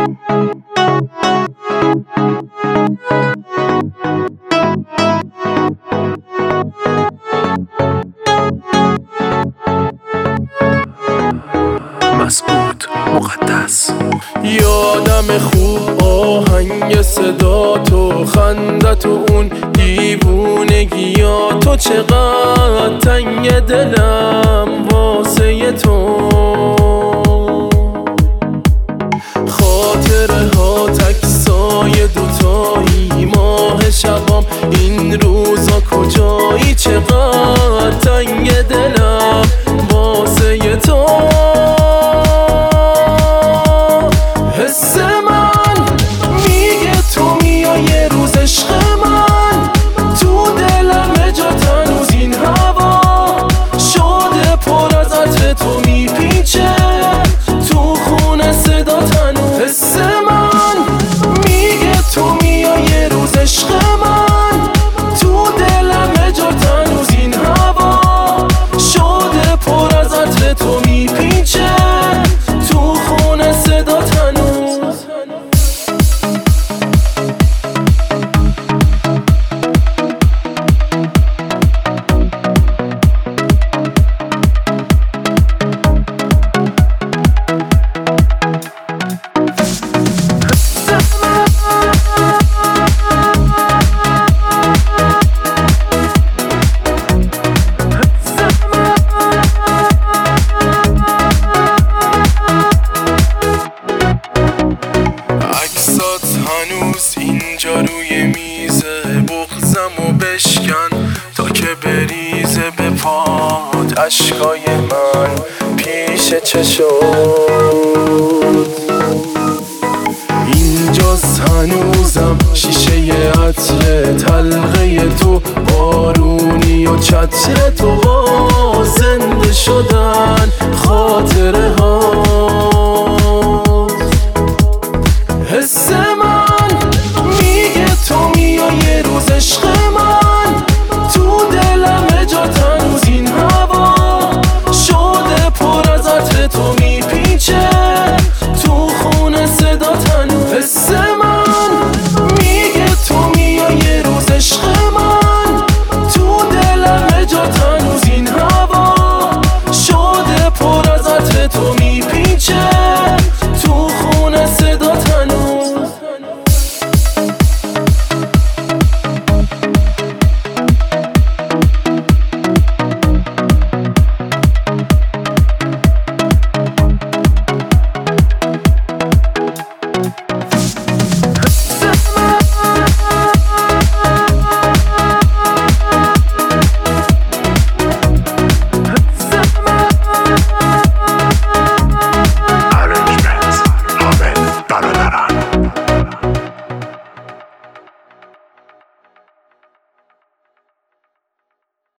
مسعود مقدس. یادم خوب آهنگ صدا تو، خندت و اون دیوونگی ها تو، چقدر تنگ دلم واسه تو. خاطره ها تکسای دوتایی، ماه شبام این روزا کجایی، چقدر تنگ دلم واسه تو. حس من میگه تو میای یه روز عشق من، تو دلم جات هنوز این هوا شده پر از عطر تو میپیچه تو خونه صدات هنوز. حس من میگه تو میای یه روز عشق من، تو دلم جات هنوز این هوا شده پر از عطر تو میپیچه تو خونه صدات هنوز. عکسات هنوز اینجا روی میزه، بغضم و بشکن تا که بریزه به پات اشکای من پیش چشات. اینجاست هنوزم شیشه عطر تلقه تو، بارونی و چتر